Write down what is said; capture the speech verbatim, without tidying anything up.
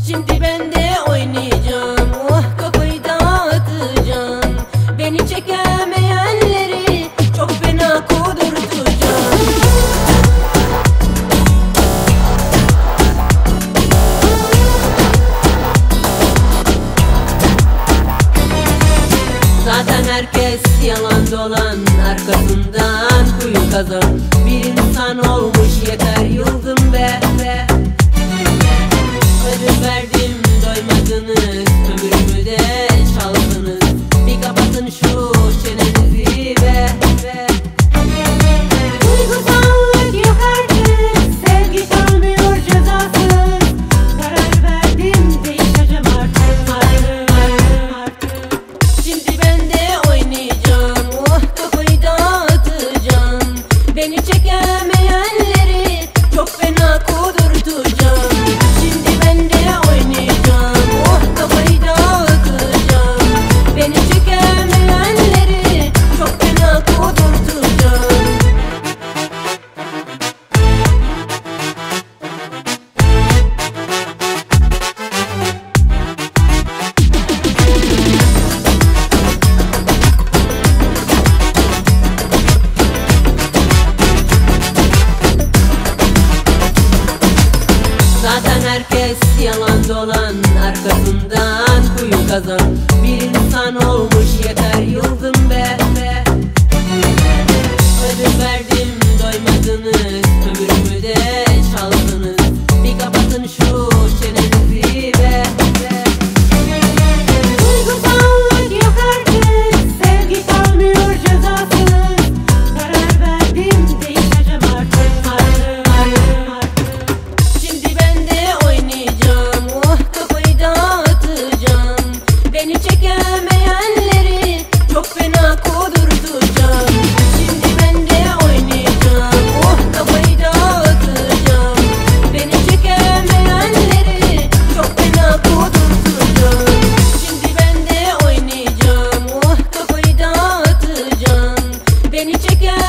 Şimdi ben de oynayacağım, oh kafayı dağıtacağım. Beni çekemeyenleri çok fena kudurtacağım. Zaten herkes yalan dolan, arkasından kuyu kazan. Bir insan olmuş yeter, yıldım be be. Ödün verdim doymadınız, ömrümü de çaldınız. Bir kapatın şu çenenizi be be. Duygusallık yok artık, sevgi kalmıyor cezasız. Karar verdim, değişeceğim artık, artık, artık, artık. Şimdi ben de oynayacağım, oh kafayı dağıtacağım. Beni çekemeyenleri çok fena kudurtacağım. Şimdi ben de oynayacağım, oh kafayı dağıtacağım. Beni çekemeyenleri çok fena kudurtacağım. Zaten herkes yalan dolan, arkasından kuyu kazan. Bir insan olmuş yeter, yıldım be be. Ödün verdim doymadınız, ömrümü de çaldınız. Bir kapatın şu çenenizi be be. Duygusallık yok artık, sevgi kalmıyor cezasız. Karar verdim, değişeceğim artık, artık, artık, artık. Şimdi ben de oynayacağım, oh kafayı dağıtacağım. Beni çekemeyenleri çok fena kudurtacağım. Şimdi ben de oynayacağım, oh kafayı dağıtacağım. Beni çekemeyenleri çok fena kudurtacağım. Şimdi ben de oynayacağım, oh kafayı dağıtacağım. Beni çekemeyenleri